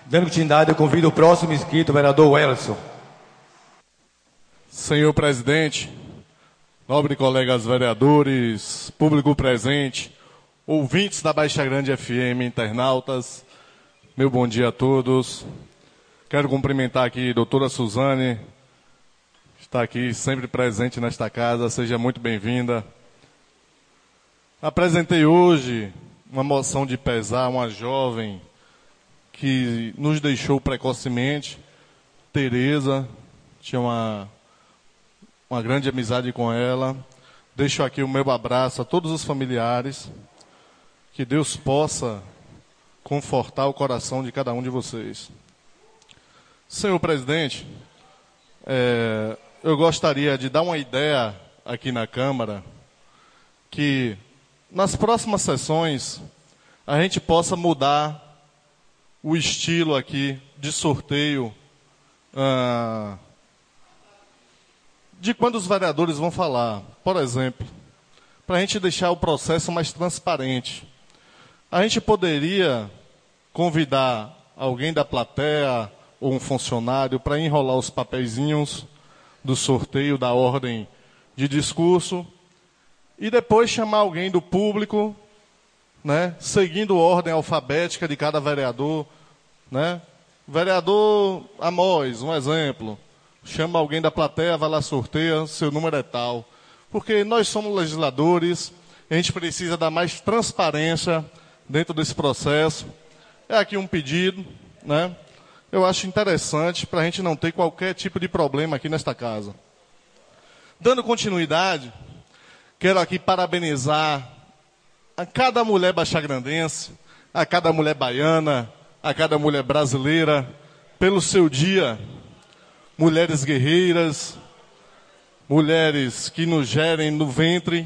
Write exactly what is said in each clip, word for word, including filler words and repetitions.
Dando continuidade, eu convido o próximo inscrito, o vereador Welson. Senhor presidente, nobre colegas vereadores, público presente, ouvintes da Baixa Grande F M, internautas, meu bom dia a todos. Quero cumprimentar aqui a doutora Suzane, que está aqui sempre presente nesta casa, seja muito bem-vinda. Apresentei hoje uma moção de pesar, uma jovem que nos deixou precocemente, Tereza, tinha uma, uma grande amizade com ela. Deixo aqui o meu abraço a todos os familiares, que Deus possa confortar o coração de cada um de vocês. Senhor presidente, é, eu gostaria de dar uma ideia aqui na Câmara, que nas próximas sessões a gente possa mudar o estilo aqui de sorteio ah, de quando os vereadores vão falar. Por exemplo, para a gente deixar o processo mais transparente, a gente poderia convidar alguém da plateia ou um funcionário para enrolar os papeizinhos do sorteio da ordem de discurso e depois chamar alguém do público, né, seguindo a ordem alfabética de cada vereador, né? Vereador Amós, um exemplo, chama alguém da plateia, vai lá, sorteia, seu número é tal. Porque nós somos legisladores, a gente precisa dar mais transparência dentro desse processo. É aqui um pedido, né? Eu acho interessante para a gente não ter qualquer tipo de problema aqui nesta casa. Dando continuidade, quero aqui parabenizar a cada mulher baixagrandense, a cada mulher baiana, a cada mulher brasileira, pelo seu dia. Mulheres guerreiras, mulheres que nos gerem no ventre.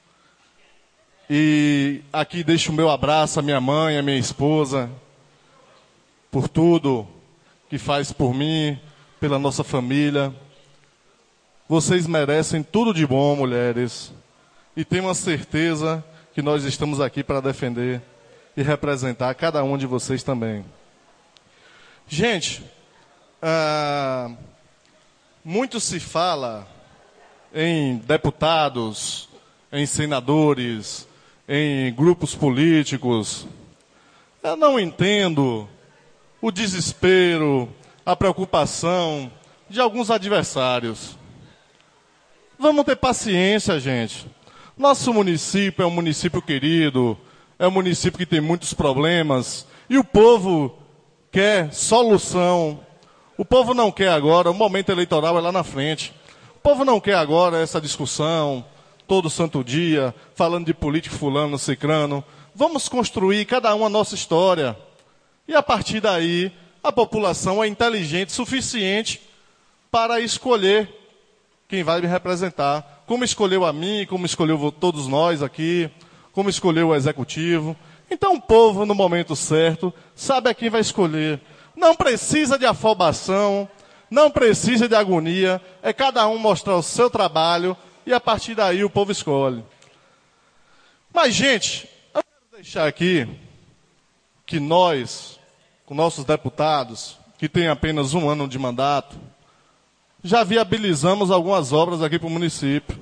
E aqui deixo o meu abraço à minha mãe, à minha esposa, por tudo que faz por mim, pela nossa família. Vocês merecem tudo de bom, mulheres. E tenho uma certeza que nós estamos aqui para defender e representar cada um de vocês também. Gente, ah, muito se fala em deputados, em senadores, em grupos políticos. Eu não entendo o desespero, a preocupação de alguns adversários. Vamos ter paciência, gente. Nosso município é um município querido, é um município que tem muitos problemas, e o povo quer solução. O povo não quer agora, o momento eleitoral é lá na frente. O povo não quer agora essa discussão, todo santo dia, falando de político fulano, cicrano. Vamos construir cada um a nossa história. E a partir daí, a população é inteligente o suficiente para escolher quem vai me representar. Como escolheu a mim, como escolheu todos nós aqui, como escolheu o executivo. Então o povo, no momento certo, sabe a quem vai escolher. Não precisa de afobação, não precisa de agonia. É cada um mostrar o seu trabalho e a partir daí o povo escolhe. Mas, gente, eu quero deixar aqui que nós, com nossos deputados, que têm apenas um ano de mandato, já viabilizamos algumas obras aqui para o município.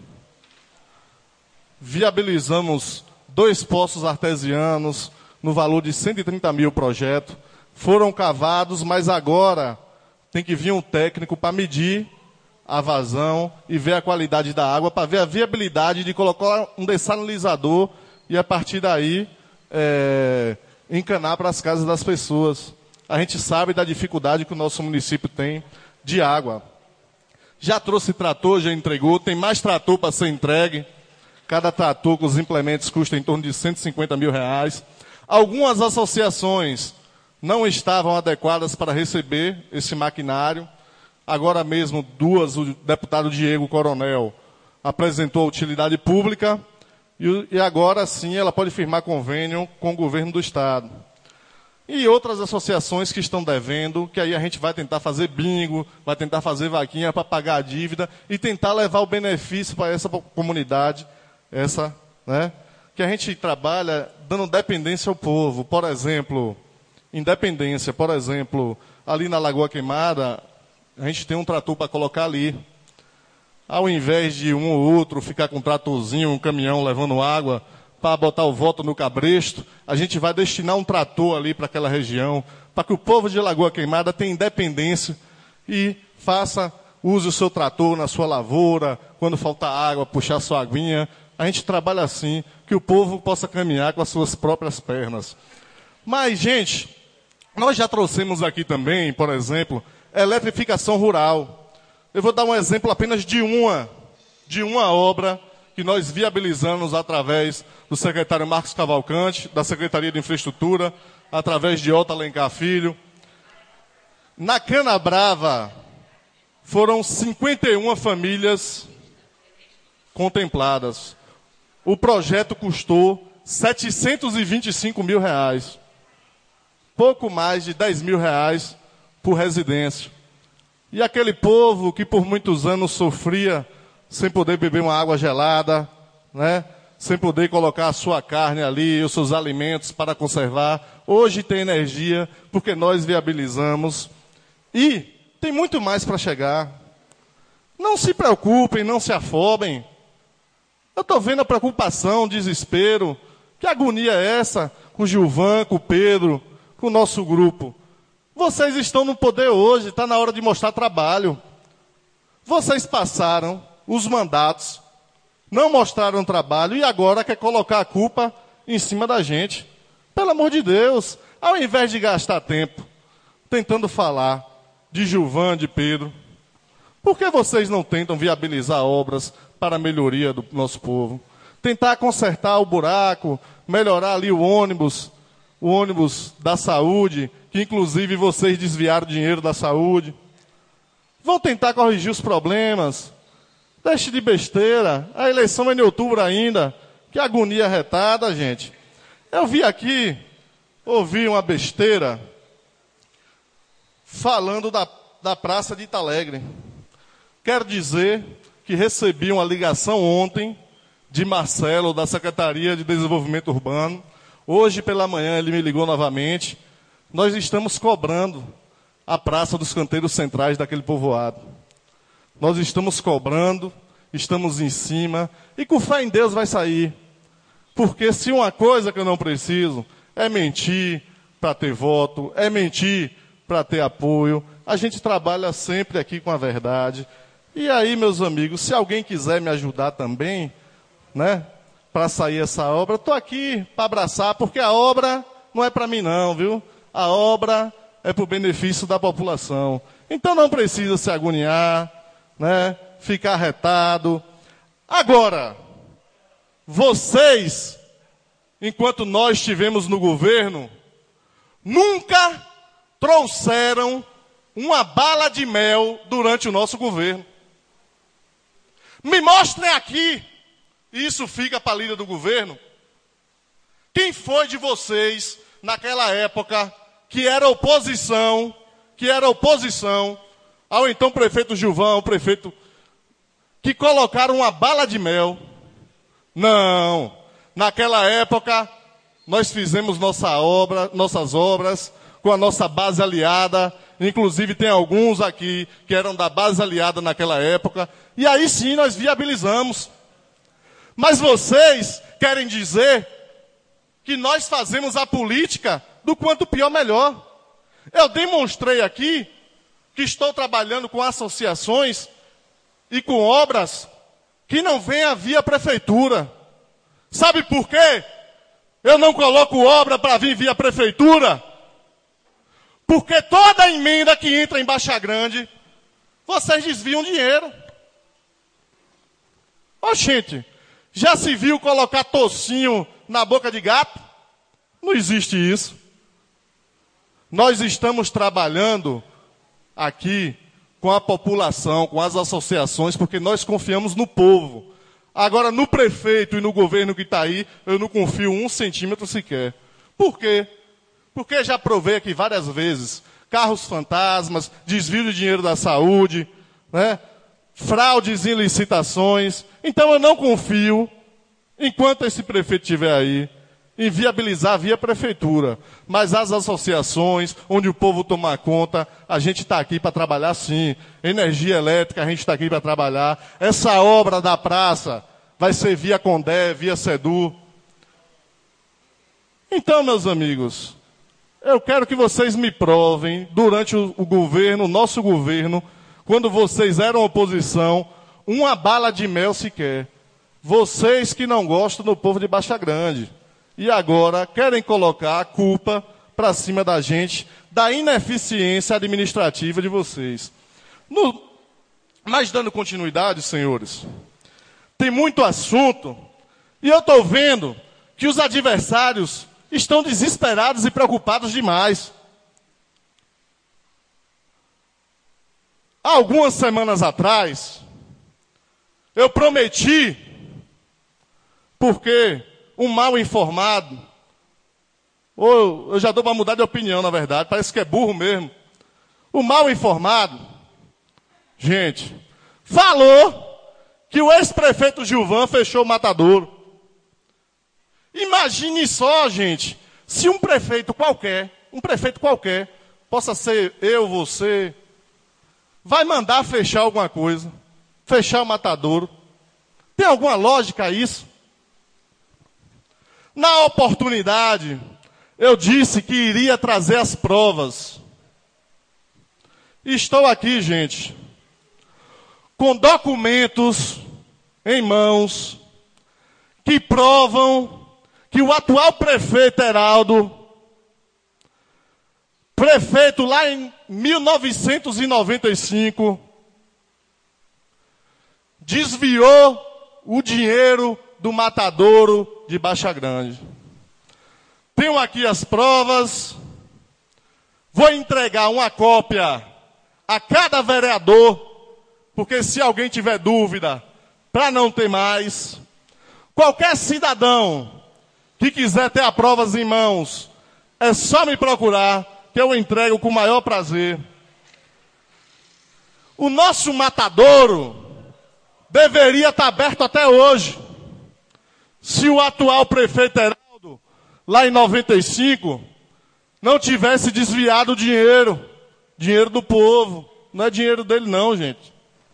Viabilizamos dois poços artesianos no valor de cento e trinta mil projeto. Foram cavados, mas agora tem que vir um técnico para medir a vazão e ver a qualidade da água, para ver a viabilidade de colocar um dessalinizador e, a partir daí, é, encanar para as casas das pessoas. A gente sabe da dificuldade que o nosso município tem de água. Já trouxe trator, já entregou, tem mais trator para ser entregue. Cada trator com os implementos custa em torno de cento e cinquenta mil reais. Algumas associações não estavam adequadas para receber esse maquinário. Agora mesmo, duas, o deputado Diego Coronel apresentou a utilidade pública e, e agora sim ela pode firmar convênio com o governo do Estado. E outras associações que estão devendo, que aí a gente vai tentar fazer bingo, vai tentar fazer vaquinha para pagar a dívida e tentar levar o benefício para essa comunidade, essa, né, que a gente trabalha dando dependência ao povo. Por exemplo, independência. Por exemplo, ali na Lagoa Queimada, a gente tem um trator para colocar ali. Ao invés de um ou outro ficar com um tratorzinho, um caminhão levando água para botar o voto no cabresto, a gente vai destinar um trator ali para aquela região, para que o povo de Lagoa Queimada tenha independência e faça, use o seu trator na sua lavoura, quando faltar água, puxar sua aguinha. A gente trabalha assim, que o povo possa caminhar com as suas próprias pernas. Mas, gente, nós já trouxemos aqui também, por exemplo, eletrificação rural. Eu vou dar um exemplo apenas de uma, de uma obra que nós viabilizamos através do secretário Marcos Cavalcante, da Secretaria de Infraestrutura, através de Otto Alencar Filho. Na Canabrava, foram cinquenta e uma famílias contempladas. O projeto custou setecentos e vinte e cinco mil reais. Pouco mais de dez mil reais por residência. E aquele povo que por muitos anos sofria sem poder beber uma água gelada, né? Sem poder colocar a sua carne ali, os seus alimentos para conservar, hoje tem energia porque nós viabilizamos. E tem muito mais para chegar. Não se preocupem, não se afobem. Eu estou vendo a preocupação, o desespero. Que agonia é essa com o Gilvan, com o Pedro, com o nosso grupo? Vocês estão no poder hoje, está na hora de mostrar trabalho. Vocês passaram os mandatos, não mostraram trabalho e agora quer colocar a culpa em cima da gente. Pelo amor de Deus, ao invés de gastar tempo tentando falar de Gilvan, de Pedro, por que vocês não tentam viabilizar obras para a melhoria do nosso povo? Tentar consertar o buraco, melhorar ali o ônibus, o ônibus da saúde, que inclusive vocês desviaram dinheiro da saúde. Vão tentar corrigir os problemas. Deixe de besteira. A eleição é em outubro ainda. Que agonia retada, gente. Eu vi aqui, ouvi uma besteira falando da, da Praça de Italegre. Quero dizer que recebi uma ligação ontem de Marcelo, da Secretaria de Desenvolvimento Urbano. Hoje pela manhã ele me ligou novamente. Nós estamos cobrando a Praça dos Canteiros Centrais daquele povoado. Nós estamos cobrando, estamos em cima, e com fé em Deus vai sair. Porque se uma coisa que eu não preciso é mentir para ter voto, é mentir para ter apoio, a gente trabalha sempre aqui com a verdade. E aí, meus amigos, se alguém quiser me ajudar também, né, para sair essa obra, estou aqui para abraçar, porque a obra não é para mim não, viu? A obra é para o benefício da população. Então não precisa se agoniar, né? Ficar retado. Agora, vocês, enquanto nós estivemos no governo, nunca trouxeram uma bala de mel durante o nosso governo. Me mostrem aqui, e isso fica para a líder do governo, quem foi de vocês, naquela época, que era oposição, que era oposição ao então prefeito Gilvan, o prefeito, que colocaram uma bala de mel? Não. Naquela época, nós fizemos nossa obra, nossas obras com a nossa base aliada. Inclusive, tem alguns aqui que eram da base aliada naquela época. E aí sim, nós viabilizamos. Mas vocês querem dizer que nós fazemos a política do quanto pior, melhor. Eu demonstrei aqui que estou trabalhando com associações e com obras que não vêm via prefeitura. Sabe por quê? Eu não coloco obra para vir via prefeitura. Porque toda emenda que entra em Baixa Grande, vocês desviam dinheiro. Ó, gente, já se viu colocar tocinho na boca de gato? Não existe isso. Nós estamos trabalhando aqui com a população, com as associações, porque nós confiamos no povo. Agora, no prefeito e no governo que está aí, eu não confio um centímetro sequer. Por quê? Porque já provei aqui várias vezes, carros fantasmas, desvio de dinheiro da saúde, né? Fraudes em licitações. Então eu não confio, enquanto esse prefeito estiver aí, inviabilizar via prefeitura. Mas as associações, onde o povo toma conta, a gente está aqui para trabalhar sim. Energia elétrica, a gente está aqui para trabalhar. Essa obra da praça vai ser via Condé, via Sedu. Então, meus amigos, eu quero que vocês me provem, durante o, o governo, o nosso governo, quando vocês eram oposição, uma bala de mel sequer. Vocês que não gostam do povo de Baixa Grande. E agora querem colocar a culpa para cima da gente, da ineficiência administrativa de vocês. No, mas dando continuidade, senhores, tem muito assunto, e eu estou vendo que os adversários estão desesperados e preocupados demais. Há algumas semanas atrás, eu prometi, porque um mal informado, ou eu já dou para mudar de opinião, na verdade, parece que é burro mesmo. O mal informado, gente, falou que o ex-prefeito Gilvan fechou o matadouro. Imagine só, gente, se um prefeito qualquer, um prefeito qualquer, possa ser eu, você, vai mandar fechar alguma coisa, fechar o matadouro. Tem alguma lógica isso? Na oportunidade, eu disse que iria trazer as provas. Estou aqui, gente, com documentos em mãos que provam que o atual prefeito Heraldo, prefeito lá em mil novecentos e noventa e cinco, desviou o dinheiro do matadouro de Baixa Grande. Tenho aqui as provas. Vou entregar uma cópia a cada vereador, porque se alguém tiver dúvida, para não ter mais, qualquer cidadão que quiser ter as provas em mãos, é só me procurar, que eu entrego com o maior prazer. O nosso matadouro deveria estar aberto até hoje. Se o atual prefeito Heraldo, lá em noventa e cinco, não tivesse desviado o dinheiro, dinheiro do povo. Não é dinheiro dele não, gente.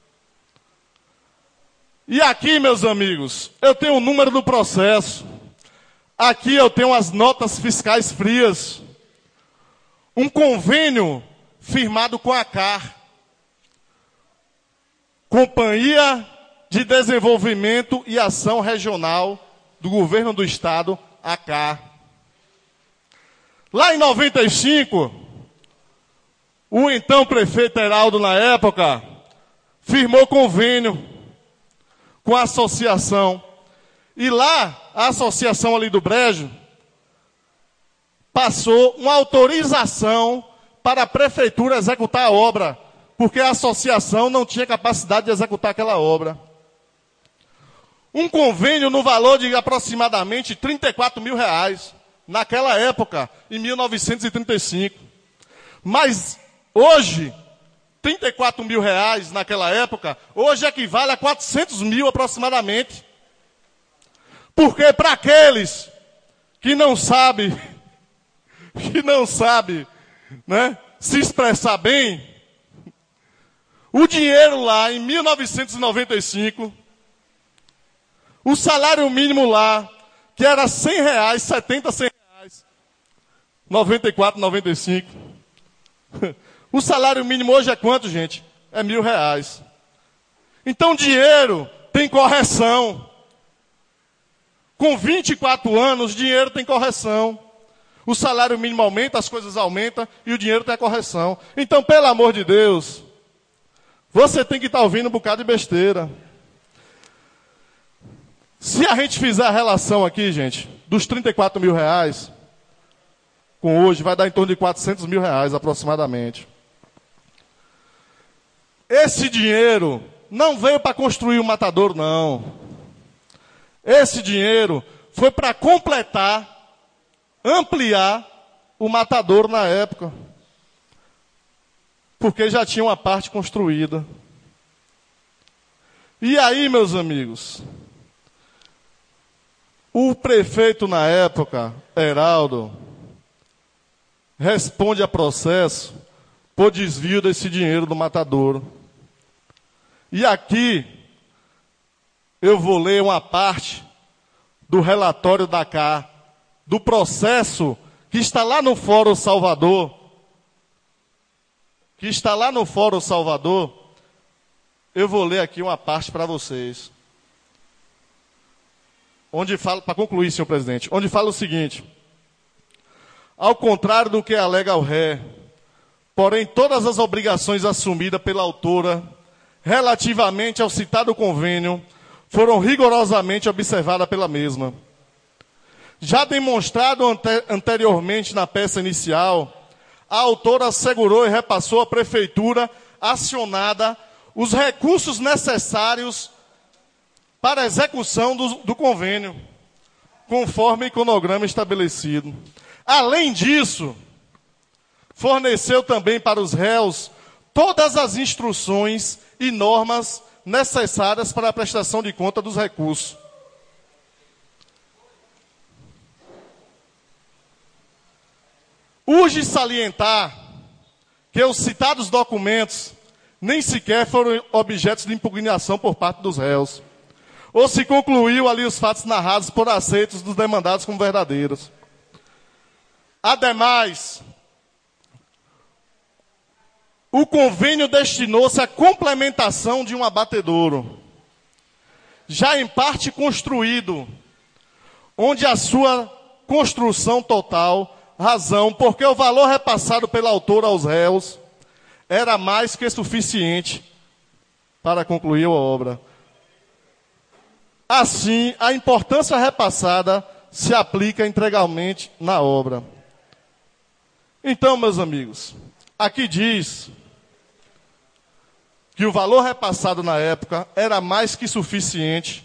E aqui, meus amigos, eu tenho o número do processo. Aqui eu tenho as notas fiscais frias. Um convênio firmado com a C A R, Companhia de Desenvolvimento e Ação Regional do Governo do Estado, a C A R. Lá em noventa e cinco, o então prefeito Heraldo, na época, firmou convênio com a associação. E lá, a associação ali do Brejo passou uma autorização para a prefeitura executar a obra, porque a associação não tinha capacidade de executar aquela obra. Um convênio no valor de aproximadamente trinta e quatro mil reais, naquela época, em mil novecentos e trinta e cinco. Mas hoje, trinta e quatro mil reais naquela época, hoje equivale a quatrocentos mil aproximadamente. Porque para aqueles que não sabem, que não sabem, né, se expressar bem, o dinheiro lá em mil novecentos e noventa e cinco, o salário mínimo lá, que era cem reais, setenta, cem reais, noventa e quatro, noventa e cinco. O salário mínimo hoje é quanto, gente? É mil reais. Então dinheiro tem correção. Com vinte e quatro anos, dinheiro tem correção. O salário mínimo aumenta, as coisas aumentam e o dinheiro tem a correção. Então, pelo amor de Deus, você tem que estar ouvindo um bocado de besteira. Se a gente fizer a relação aqui, gente, dos trinta e quatro mil reais, com hoje, vai dar em torno de quatrocentos mil reais aproximadamente. Esse dinheiro não veio para construir o matadouro, não. Esse dinheiro foi para completar, ampliar o matadouro na época. Porque já tinha uma parte construída. E aí, meus amigos, O prefeito na época, Heraldo, responde a processo por desvio desse dinheiro do matadouro. E aqui eu vou ler uma parte do relatório da C A, do processo que está lá no Fórum Salvador, que está lá no Fórum Salvador. Eu vou ler aqui uma parte para vocês. Onde fala, para concluir, senhor presidente, onde fala o seguinte: ao contrário do que alega o ré, porém todas as obrigações assumidas pela autora relativamente ao citado convênio foram rigorosamente observadas pela mesma. Já demonstrado ante, anteriormente na peça inicial, a autora assegurou e repassou à prefeitura acionada os recursos necessários para a execução do, do convênio, conforme o cronograma estabelecido. Além disso, forneceu também para os réus todas as instruções e normas necessárias para a prestação de conta dos recursos. Urge salientar que os citados documentos nem sequer foram objetos de impugnação por parte dos réus, ou se concluiu ali os fatos narrados por aceitos dos demandados como verdadeiros. Ademais, o convênio destinou-se à complementação de um abatedouro, já em parte construído, onde a sua construção total, razão porque o valor repassado pela autora aos réus era mais que suficiente para concluir a obra. Assim, a importância repassada se aplica integralmente na obra. Então, meus amigos, aqui diz que o valor repassado na época era mais que suficiente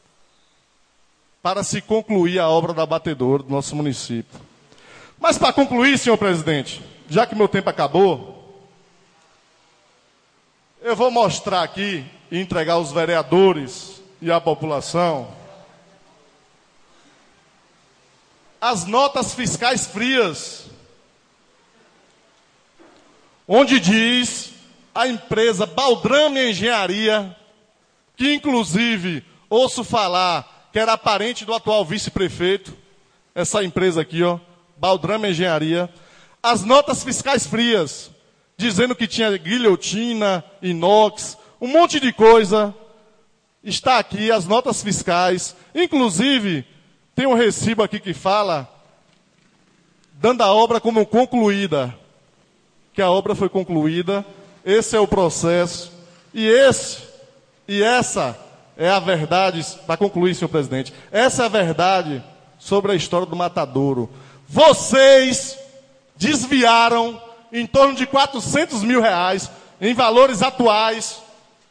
para se concluir a obra da abatedouro do nosso município. Mas para concluir, senhor presidente, já que meu tempo acabou, eu vou mostrar aqui e entregar aos vereadores e à população as notas fiscais frias, onde diz a empresa Baldrame Engenharia, que inclusive ouço falar que era parente do atual vice-prefeito, essa empresa aqui, ó, Baldrame Engenharia, as notas fiscais frias, dizendo que tinha guilhotina, inox, um monte de coisa. Está aqui as notas fiscais, inclusive tem um recibo aqui que fala, dando a obra como concluída, que a obra foi concluída. Esse é o processo, e esse, e essa é a verdade, para concluir, senhor presidente, essa é a verdade sobre a história do matadouro. Vocês desviaram em torno de quatrocentos mil reais, em valores atuais,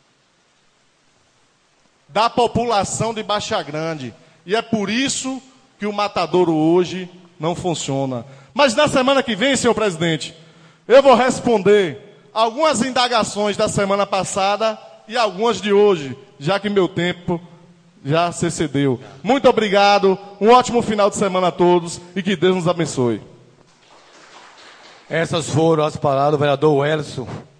da população de Baixa Grande. E é por isso que o matadouro hoje não funciona. Mas na semana que vem, senhor presidente, eu vou responder algumas indagações da semana passada e algumas de hoje, já que meu tempo já se excedeu. Muito obrigado, um ótimo final de semana a todos e que Deus nos abençoe. Essas foram as palavras do vereador Welson.